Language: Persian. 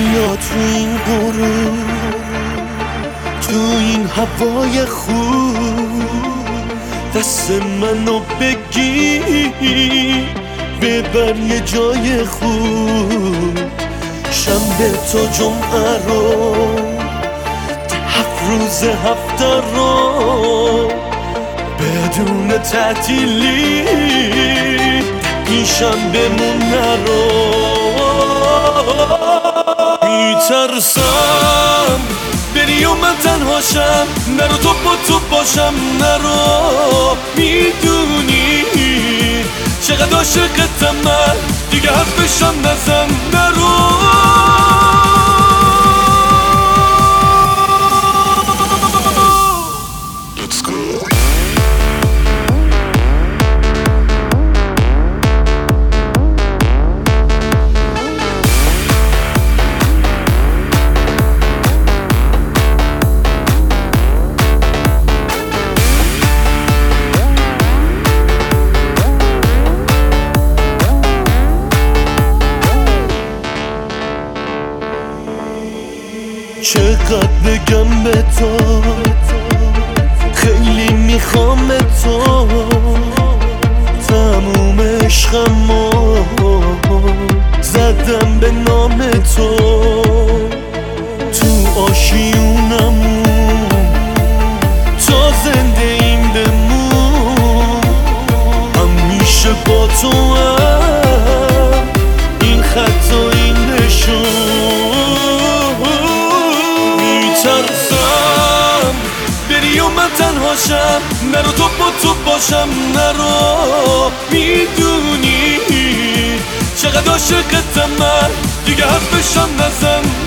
بیا تو این غروب، تو این هوای خوب، دست منو بگیر ببر یه جای خوب. شنبه تا جمعه رو، 7 روز هفته رو بدون تعطیلی این شنبه‌مون نرو. میترسم بری و من تنهاشم، نرو تو با تو باشم، نرو. میدونی چقدر عاشقتم من، دیگه حرفشم نزن، نرو. چقدر بگم به تو، خیلی میخوام تو، تموم عشقمو زدم به نام تو. تو آشیونمون تا زنده این بمون، همیشه با تو هم این خط و این نشون. میترسم بری و من تنهاشم، نرو تو با تو باشم، نرو. میدونی چقدر عاشقتم من، دیگه حرفشم نزن،